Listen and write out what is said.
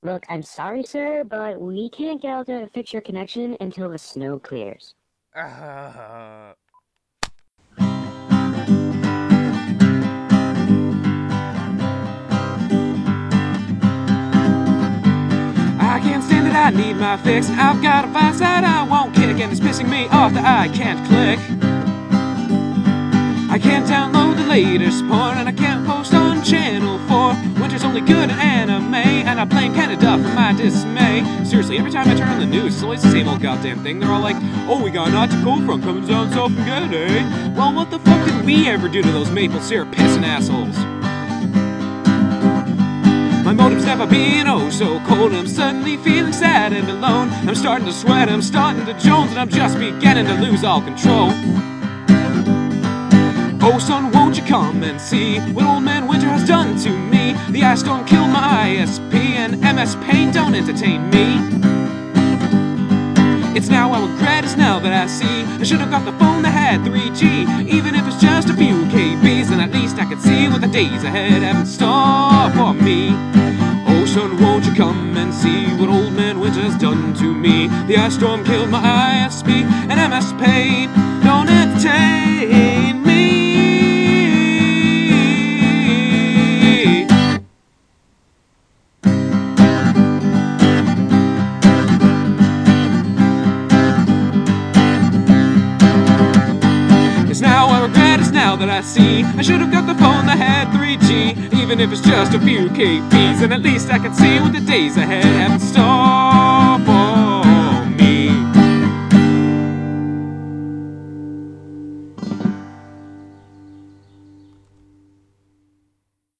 Look, I'm sorry, sir, but we can't get out there to fix your connection until the snow clears. Uh, I can't stand it, I need my fix. I've got a vice that I won't kick, and it's pissing me off that I can't click. I can't download the latest porn, and I can't post on Channel 4. Winter's only good at anime, and I blame Canada for my dismay. Seriously, every time I turn on the news, it's always the same old goddamn thing. They're all like, oh, we got an article from coming down south from Canada. Well, what the fuck did we ever do to those maple syrup pissing assholes? My motive's never been oh so cold. I'm suddenly feeling sad and alone. I'm starting to sweat, I'm starting to jones, and I'm just beginning to lose all control. Oh son, won't you come and see what old man Winter has done to me? The ice storm killed my ISP, and MS Paint don't entertain me. It's now I regret, it's now that I see I should have got the phone that had 3G. Even if it's just a few KBs, then at least I could see what the days ahead have in store for me. Oh son, won't you come and see what old man Winter's done to me? The ice storm killed my ISP, and MS Paint don't entertain me. Now I regret, it's now that I see I should have got the phone that had 3G. Even if it's just a few KBs, and at least I can see what the days ahead have in store.